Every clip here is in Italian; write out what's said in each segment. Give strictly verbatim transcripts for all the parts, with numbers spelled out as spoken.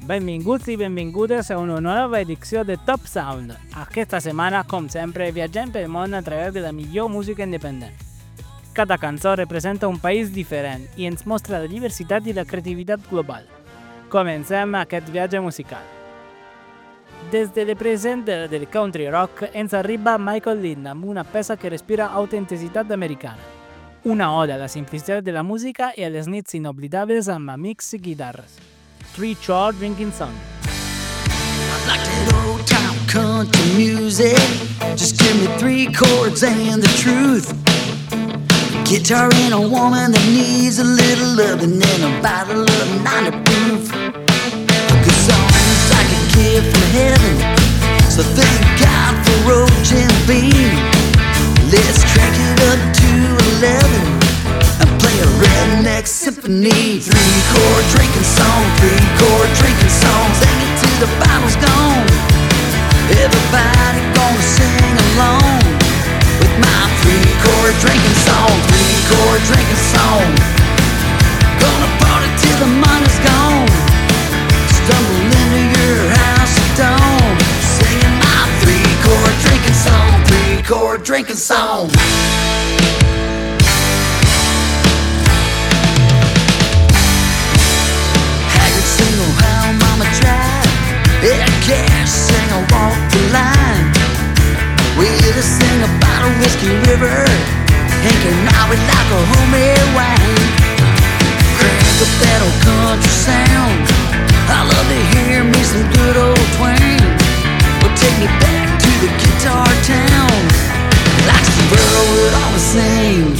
benvinguts i benvingudes a una nova edició de Top Sound. Aquesta setmana, com sempre, viatgem pel món a través de la millor música independent. Cada cançó representa un país diferent i ens mostra la diversitat i la creativitat global. Comencem aquest viatge musical. Des de present del country rock ens arriba Michael Lind amb una peça que respira autenticitat americana. Una oda a la simplicitat de la música i a les nits inoblidables amb amics i guitarres. Three Chord Drinking Song. I like that old time country music. Just give me three chords and the truth. Guitar and a woman that needs a little loving and a bottle of ninety proof. A good song is like a gift from heaven, so thank God for Roach and Bean. Let's crank it up to eleven and play a redneck symphony. Three chord drinking song, three chord drinking song. Sing it till the bottle's gone. Everybody gonna sing along with my three chord drinking song, three chord drinking song. Gonna party till the money's gone. Stumble into your house at dawn, singing my three chord drinking song, three chord drinking song. How mama tried, yeah, cash sing I walk the line. We either sing about a whiskey river, hanking out with like a homemade wine. Crank up that old country sound. I love to hear me some good old twang. Well, take me back to the guitar town, like some Burrow would always sing.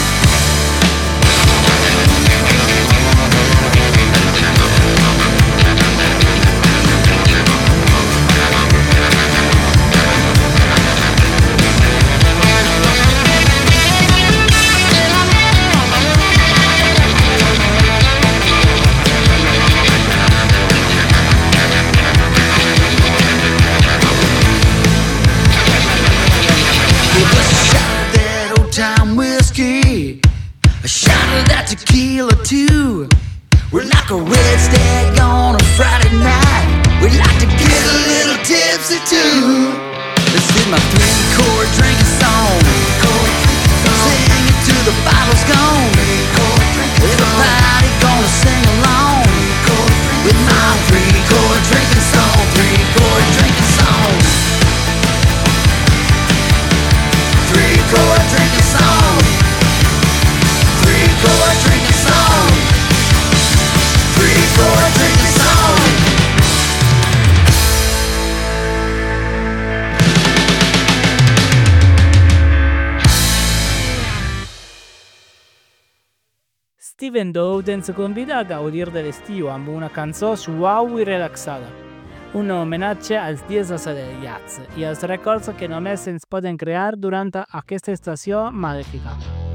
Tequila too. We're like a red stag on a Friday night. We like to get a little tipsy too. This is my three chord drinking song. Sing it till the bottle's gone. Everybody gonna sing along with my three chord drinking song. Three chord drinking song. Three chord drinking song. Three chord drinking song. Three chord drinking song. Steven Dowd ens convida a gaudir de l'estiu amb una cançó suau i relaxada. Un homenatge als dies assolellats i als records que només ens poden crear durant aquesta estació màgica.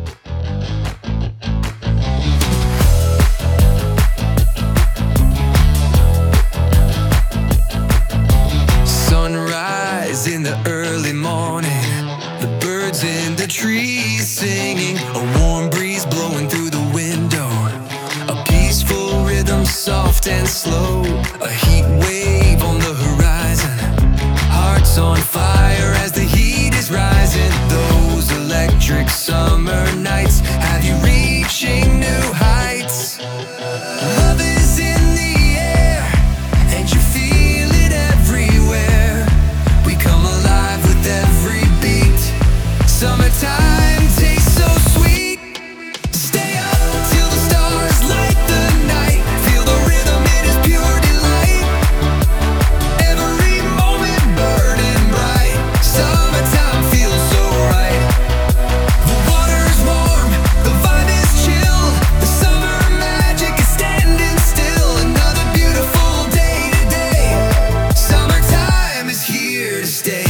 Sunrise in the early morning, the birds in the trees singing, a warm breeze blowing through the window, a peaceful rhythm soft and slow, a heat wave on the horizon, hearts on fire as the heat is rising. Those electric summer nights have you reaching new heights. Love is in the air and you feel it everywhere. We come alive with every beat. Summertime tastes so sweet. Stay up till the stars light the night. Feel the rhythm, it is pure delight. Every moment burning bright. Summertime feels so right. The water's warm, the vibe is chill. The summer magic is standing still. Another beautiful day today. Summertime is here to stay.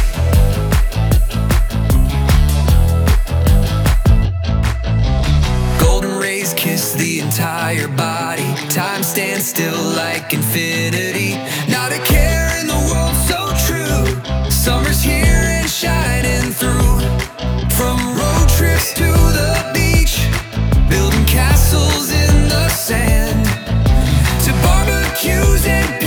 Golden rays kiss the entire body. Time stands still like infinity. Not a care in the world, so true. Summer's here and shining through. From road trips to the beach, building castles in the sand, to barbecues and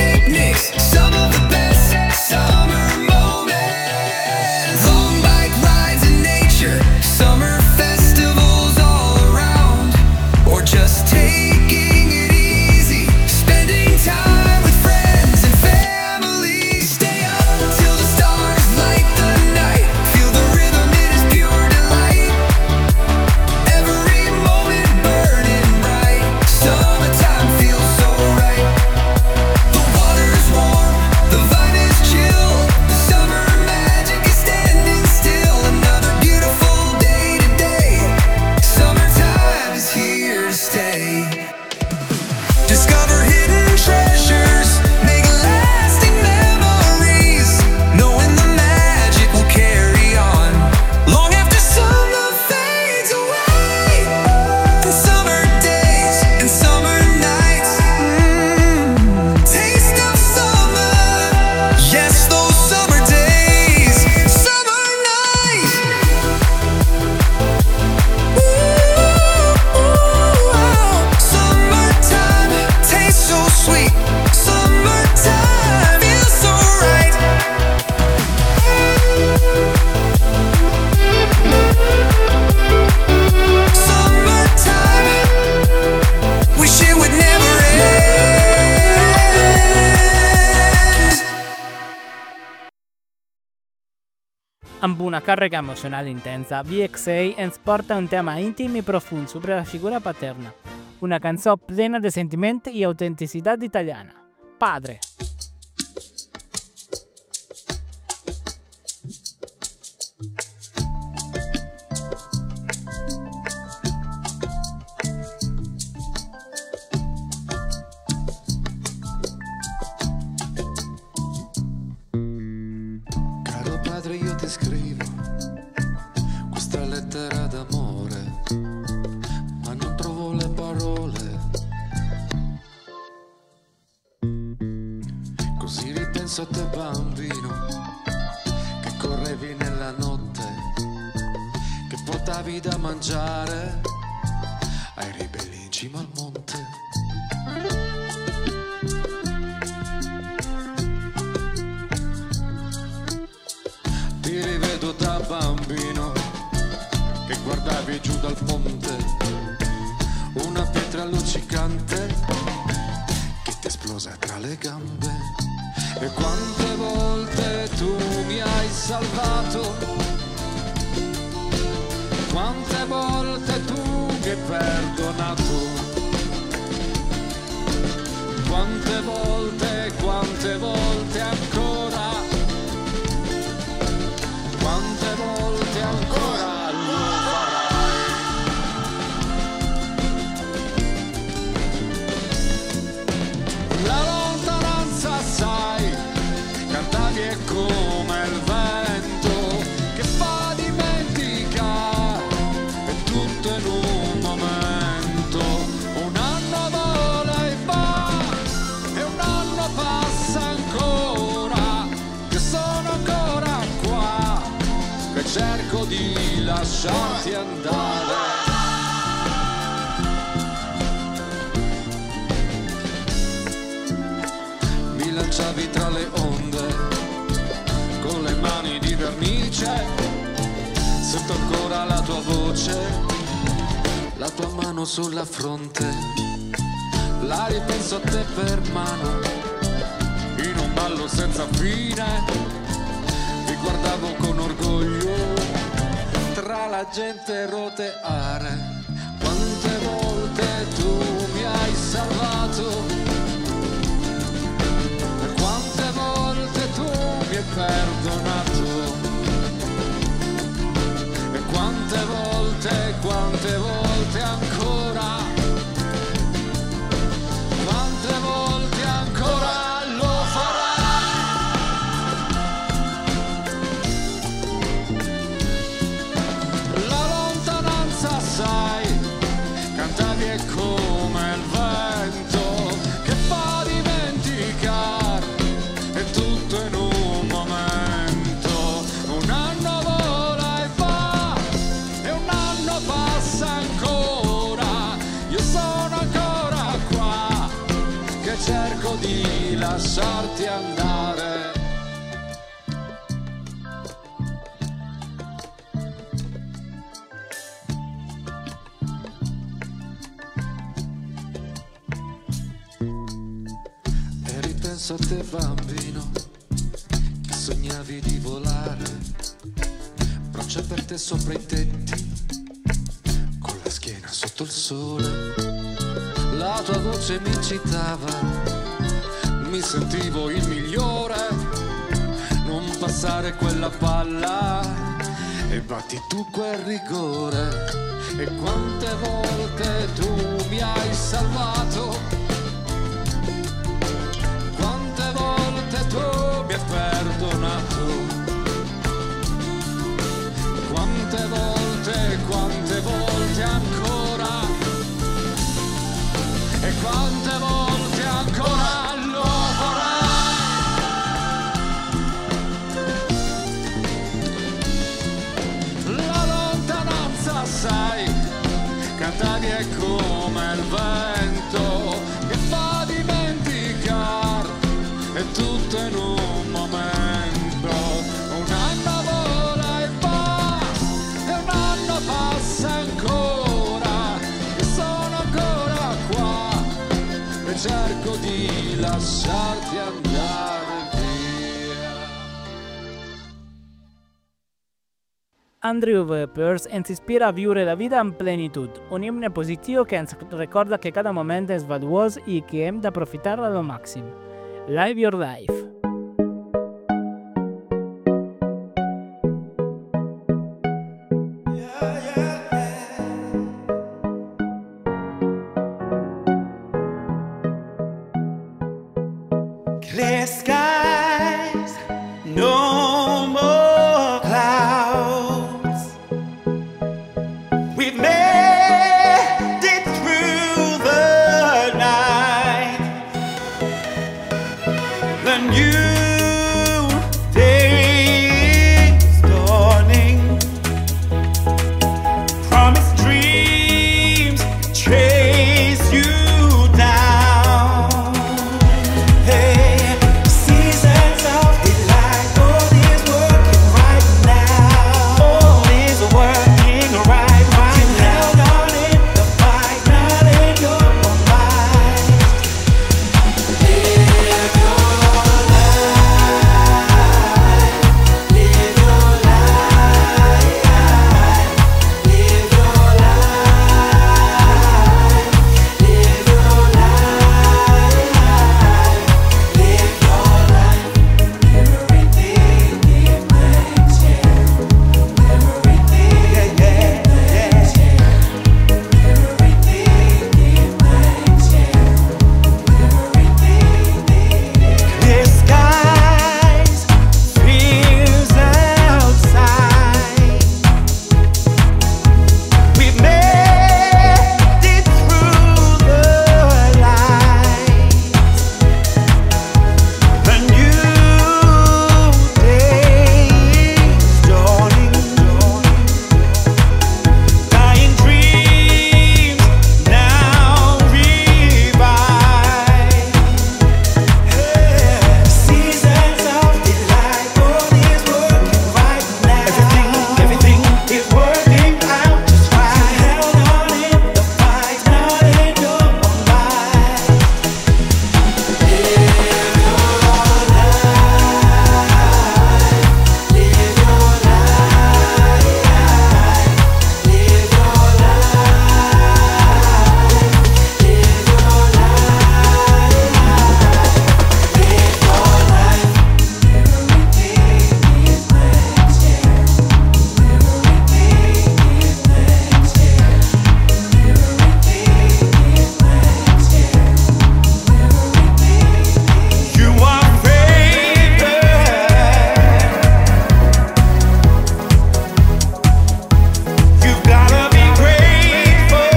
Amb una càrrega emocional intensa, V X A ens porta un tema íntim i profund sobre la figura paterna. Una cançó plena de sentiment i autenticitat italiana. Padre. Caro padre, io ti scrivo questa lettera d'amore, ma non trovo le parole. Così ripenso a te bambino, che correvi nella notte, che portavi da mangiare ai ribelli in cima al monte. Ti rivedo da bambino, che guardavi giù dal ponte, una pietra luccicante che ti esplosa tra le gambe. E quante volte tu mi hai salvato, quante volte tu mi hai perdonato, quante volte, quante volte ancora, quante volte ancora lo farai. La lontananza, sai, cantavi è come il vento che fa dimenticare, è tutto in un momento. Un anno vola e va, e un anno passa ancora, che sono ancora qua, che cerco di lasciarti andare. Mi lanciavi tra le onde con le mani di vernice, sento ancora la tua voce, la tua mano sulla fronte, la ripenso a te per mano, in un ballo senza fine, ti guardavo con orgoglio, tra la gente roteare. Quante volte tu mi hai salvato, quante volte tu mi hai perdonato, e quante volte, quante volte ancora, quante volte ancora lo farai. La lontananza, sai, cantavi è come il vento che fa dimenticare, è tutto in un momento. Un anno vola e va, e un anno passa ancora, io sono ancora qua, che cerco di lasciarti andare. E ripenso a te bambino, che sognavi di volare, braccia aperte sopra i tetti, con la schiena sotto il sole. La tua voce mi incitava, mi sentivo il migliore, non passare quella palla e batti tu quel rigore. E quante volte tu mi hai salvato, quante volte tu mi hai perdonato, quante volte, quante volte ancora, e quante volte ancora lo farai. La lontananza, sai, cantavi è come il vento che fa dimenticare, è tutto in un momento. Un anno vola e va, e un anno passa ancora, e sono ancora qua, e cerco di lasciarti andare. Andrew Pearce ens inspira a viure la vida amb plenitud, un himne positiu que ens recorda que cada moment és valuós i que hem d'aprofitar-lo al màxim. Live your life. Clear skies, no more clouds. We've made it through the night. The new day is dawning. Promised dreams chase you down. Hey, seasons of delight. All is working right now. All is working right, right now. Held on in the fight, not in your own life. Live your life. Live your life. Live your life. Live your life. Live your life. Everything it makes you. Everything it makes you. Everything it makes you. Everything. Clear skies, fears outside. We've made it through the light. The new day is dawning. Dying dreams now revive. Seasons of delight. All is working right now. Everything, everything is working out just right. Held on in the fight, not in your own life. Live your life. Live your life. Live your life. Live your life. You are favored. You've gotta be grateful.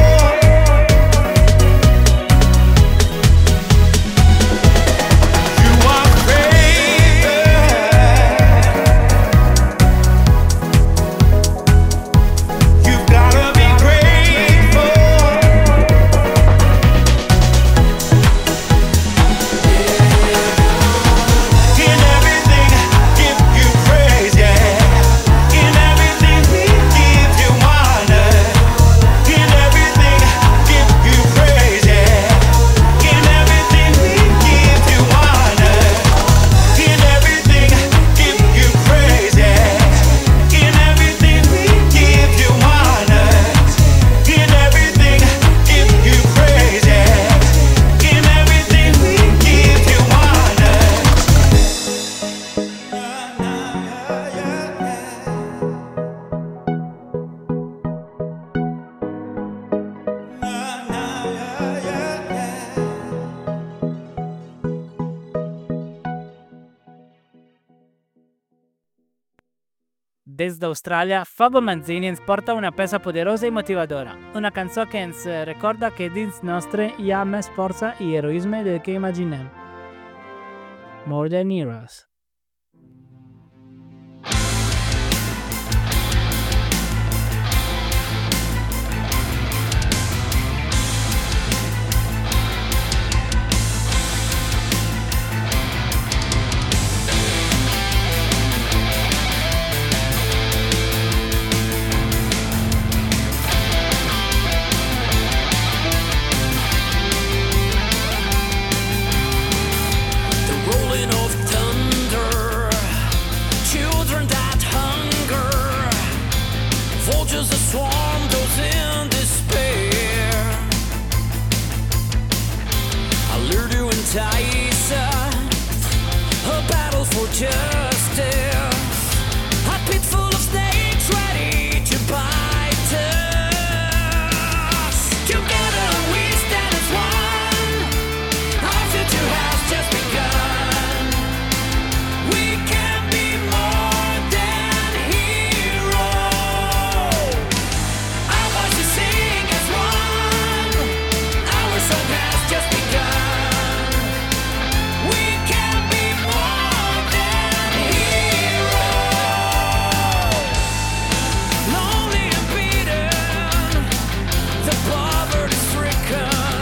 You are favored. You've gotta be grateful. In everything, give you praise, yeah. In everything, we give you honor. In everything, give you praise, yeah. In everything, we give you honor. In everything, give you praise, yeah. In everything, we give you honor. In everything, give you praise, yeah. In everything, we give you honor. Des d'Austràlia, Fabo Manzini ens porta una peça poderosa i motivadora. Una cançó que ens eh, recorda que dins nostre hi ha més força i heroisme del que imaginem. More Than Heroes. The rolling of thunder soldiers are swarmed, those in despair. I lure to entice a battle for justice. A pit full of snakes ready to bite us. Together we stand as one. Our future has just begun. We can be more than heroes. Our voices sing as one. Our song has just begun. We can be more than heroes. Lonely and beaten, the poverty-stricken,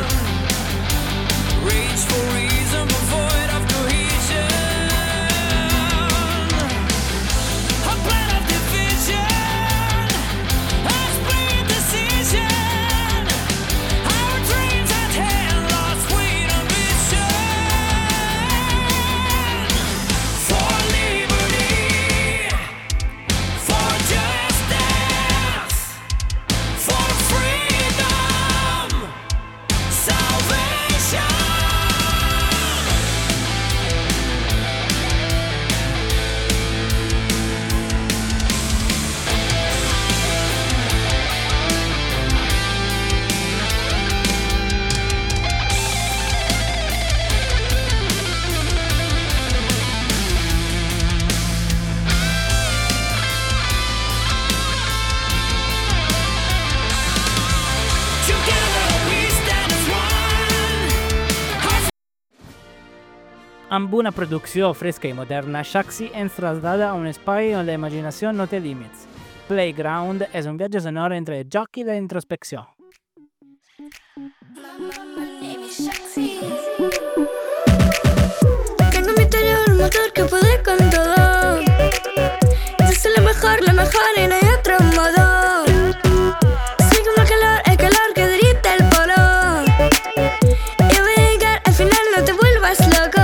reach for reason but void of cohesion. A plan of division, a split decision. Our dreams at hand lost sweet ambition. For liberty, for justice, for freedom, salvation. Together we stand as one. Amb una producció fresca i moderna, Shaxi ens trasllada a un espai on la imaginació no té límits. Playground és un viatge sonor entre joc i la introspecció. Tengo en mi interior un motor que puede con todo. Yo soy la mejor, la mejor y no hay otro modo. Soy como el calor, el calor que derrite el polo. Yo voy a llegar, al final no te vuelvas loco.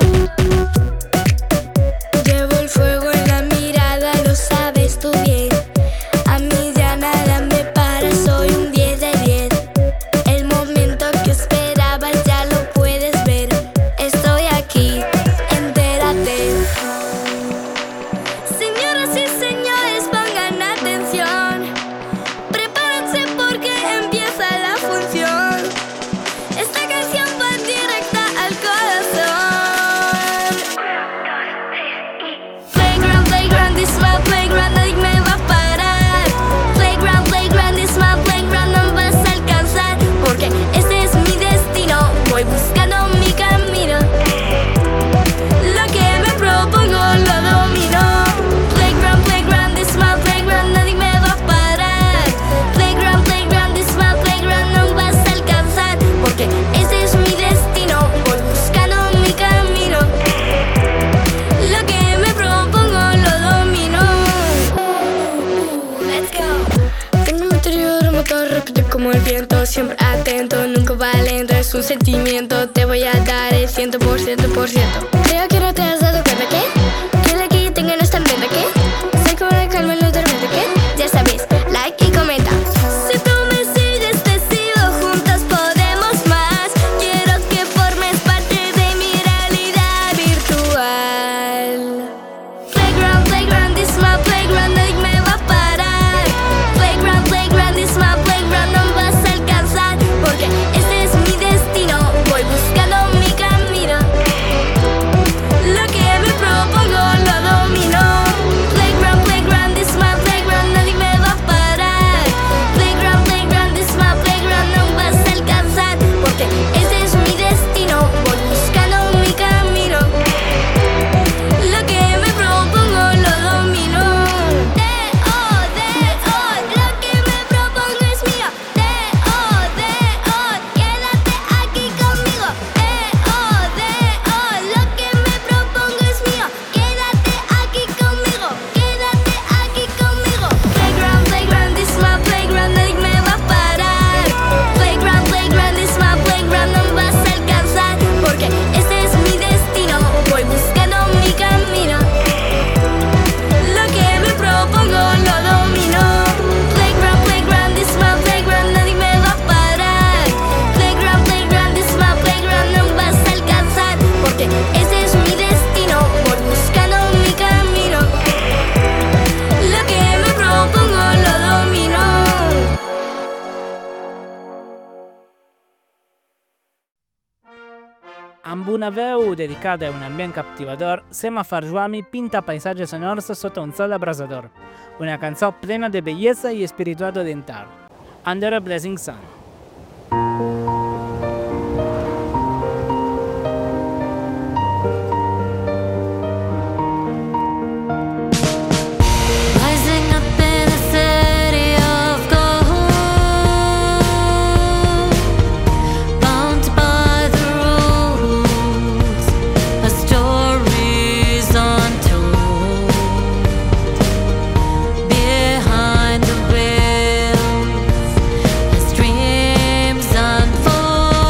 Llevo el fuego en la mirada, lo sabes tú bien. A mí ya nada me para, soy un diez de diez. El momento que esperabas ya lo puedes ver. Estoy aquí, entérate. Señoras y señores, pongan atención. Prepárense porque empieza la función. Esta canción va directa al corazón. Playground, playground, this my playground, nadie me va a parar. Playground, playground, this my playground, no me vas a alcanzar. Porque este es mi destino, voy buscando mi camino. Lo que me propongo lo domino. Playground, playground, this my playground, nadie me va a parar. Playground, playground, this my playground, no me vas a alcanzar. Porque este es mi destino, voy buscando mi camino. Lo que me propongo lo domino. Let's go. Tengo en mi interior un motor rápido como el viento, siempre atento, nunca va lento, es un sentimiento. Te voy a dar el ciento por ciento por ciento. Creo que no te has dado cuenta que que la que yo tengo no está en venta, que soy como la calma en la tormenta, que ya sabes, like y comenta. Si tú me sigues te sigo, juntas podemos más. Quiero que formes parte de mi realidad virtual. Playground, playground, this my playground, nadie me va a parar. Playground, playground, this my playground, no me vas a alcanzar. Porque este es mi destino, voy buscando mi camino. una veu dedicada a un ambient captivador, Sema Farjuami pinta paisatges sonors sota un sol abrasador. Una cançó plena de bellesa i espiritual oriental. Under a Blazing Sun. Rising up in a city of gold, bound by the rules, a story's untold. Behind the veils, as dreams unfold.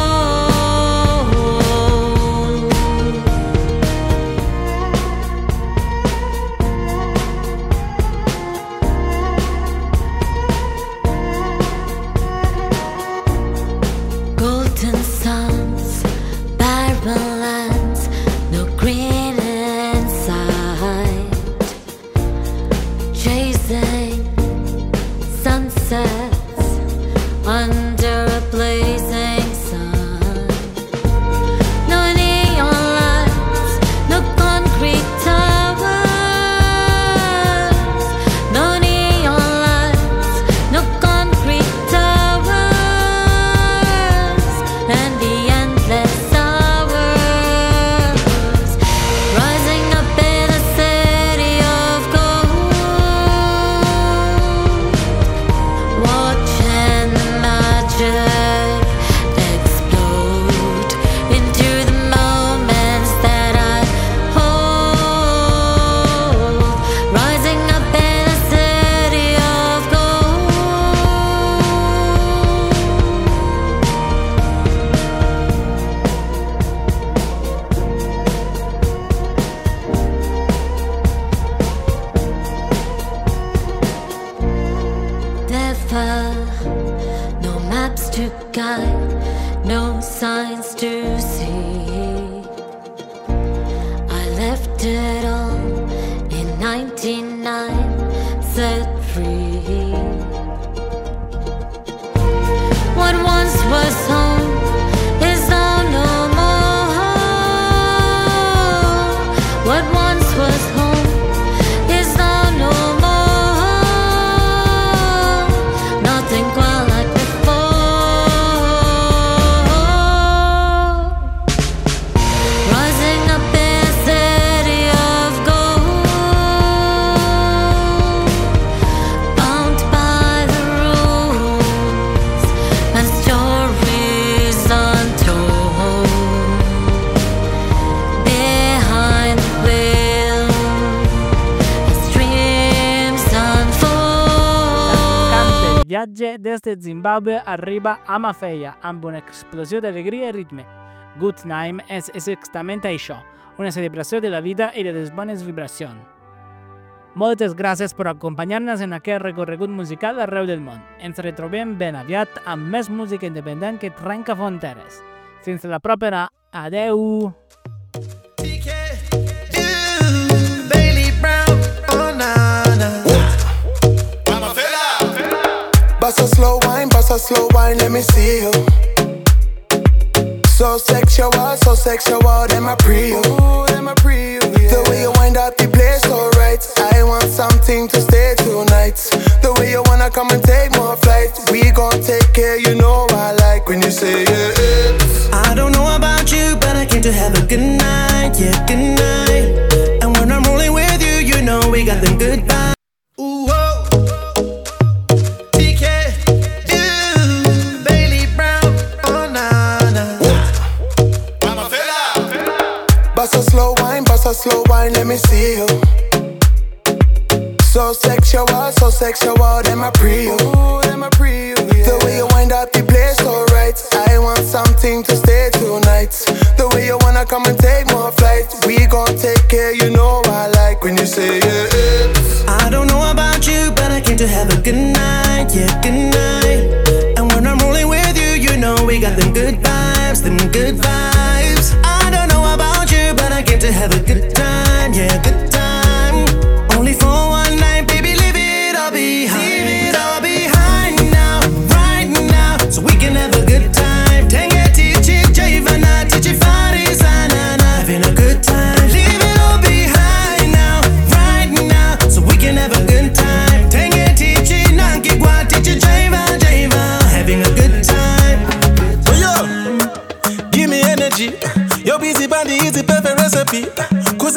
Golden suns, barren lands, no green in sight. Chasing sunsets under a blazing sun. No neon lights, no concrete towers. No neon lights, no concrete towers. And the endless hours, rising up in a city of gold, watching the magic explode into the moments that I hold. Rising up in a city of gold. Never, no maps to guide, no signs to see. I left it all in ninety-nine, set free. What once was home is now no more. What once was home is now no more. Nothing quite like before. Rising up in a city of gold, bound by the rules and stories untold. Behind the veil, as dreams unfold. Cante viatge des de Zimbabwe arriba a Mafeia amb una explosió d'alegria i ritme. Good Time és exactament això, una celebració de la vida i de les bones vibracions. Moltes gràcies per acompanyar-nos en aquest recorregut musical arreu del món. Ens retrobem ben aviat amb més música independent que trenca fronteres. Fins la propera. Adeu! Bailey Brown, oh na na. Bust a slow wine, bust a slow wine, let me see you. So sexual, so sexual, them I pre you. Them I pre you, yeah. The way you wind up the place, so right. I want something to stay tonight. The way you wanna come and take more flights. We gon' take care, you know I like when you say it. I don't know about you, but I came to have a good night, yeah, good night. And when I'm rolling with you, you know we got them good vibes. Ooh, oh. T K, you, Bailey Brown, oh na na. Bust a slow wine, bust a slow wine, let me see you. So sexual, so sexual, them I pre you. Them I pre you, yeah. The way you wind up the place, so right. I want something to stay tonight. The way you wanna come and take more flights. We gon' take care, you know I like when you say it. I don't know about you, but I came to have a good night, yeah, good night. And when I'm rolling with you, you know we got them good vibes, them good vibes. I don't know about you, but I came to have a good time, yeah, good time. Only for one night, baby, leave it all behind. Leave it all behind now, right now, so we can have a good time. Tenga tichi, jivana, tichi fari sana.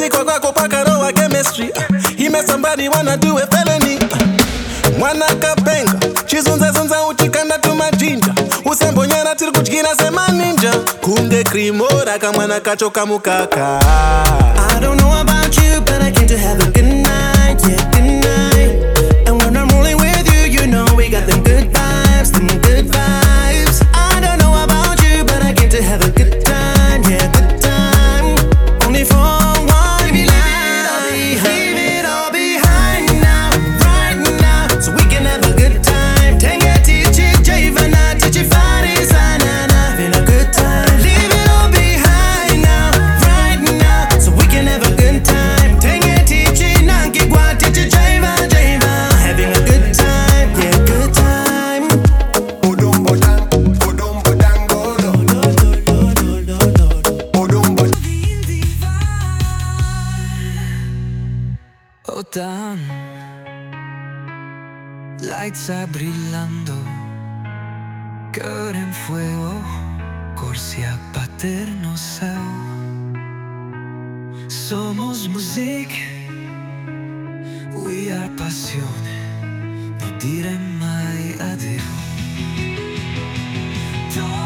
Iko kwako paka roho chemistry. He met somebody wanna do a felony. Mwana kapenga chizunza zunza uchikanda tumajinja usembonyana tiri kutyina sema ninja kunge krimora kamwana kacho kamukaka. I don't know about you, but I came to have a good night, yeah, good night. And when I'm rolling with you, you know we got them good vibes, them good vibes. I don't know about you, but I came to have a good time, yeah, good time. Only for one night, leave it all behind now, right now, so we can have a good time. Tenge tichi javana, tichi fari sana, having a good time. Leave it all behind now, right now, so we can have a good time. Tenge tichi nanki kwa tichi java java, having a good time, yeah, good time. Odum bodang, odum bodang, odum. Odum bodang. Otan, lights are brillando, cœur en fuego, corsi a paterno seu. Somos music, we are passione, non dire mai addio.